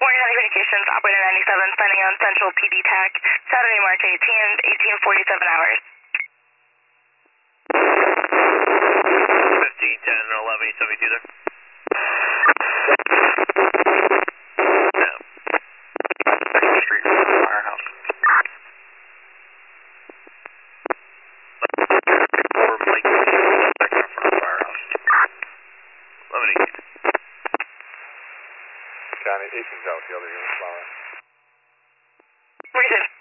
Morgan County Communications, operator 97, signing on Central PD TAC, Saturday, March 18th, 1847 hours. 15, 10, 11, 872 there. Yeah. Second Street, Firehouse. Or Mike, second in front of Firehouse. 11, 18. County 18's out, the other unit's fire. Reason.